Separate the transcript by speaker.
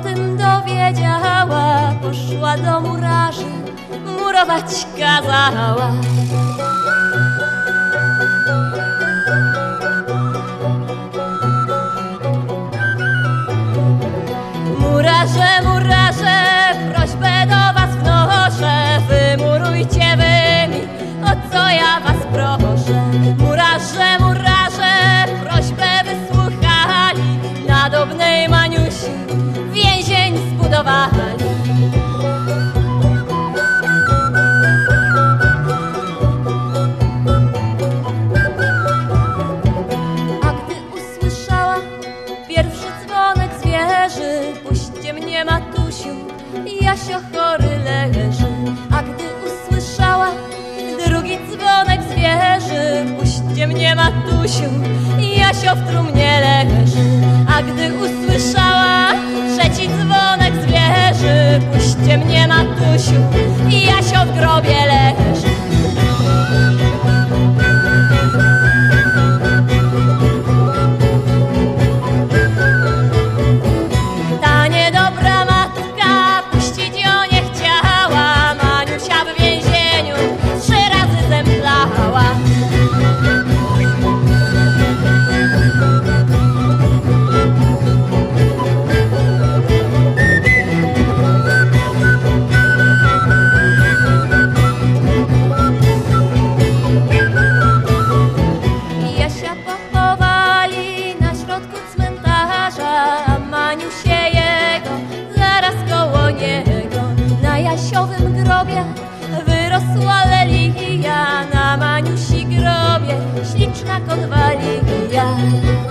Speaker 1: tym dowiedziała, poszła do murarzy, murować kazała. Murarze, murarze, prośbę do was wnoszę, wymurujcie wy mi, o co ja was proszę. Murarze, murarze, prośbę wysłuchali, na Dubnej Maniusi więzień zbudowali. A gdy usłyszała pierwszy dzwonek z wieży, puśćcie mnie, Matusiu, Jasio chory leży. A gdy usłyszała drugi dzwonek z wieży, puśćcie mnie, Matusiu, Jasio w trumnie leży. A gdy usłyszała trzeci dzwonek z wieży, puśćcie mnie, Matusiu, Jasio w grobie leży. Ta niedobra matka puścić ją nie chciała, Maniusia w więzieniu 3 razy zemdlała. Jasia pochowali na środku cmentarza, a Maniusie jego zaraz koło niego. Na Jasiowym grobie wyrosła lelija, na Maniusi grobie śliczna konwalia.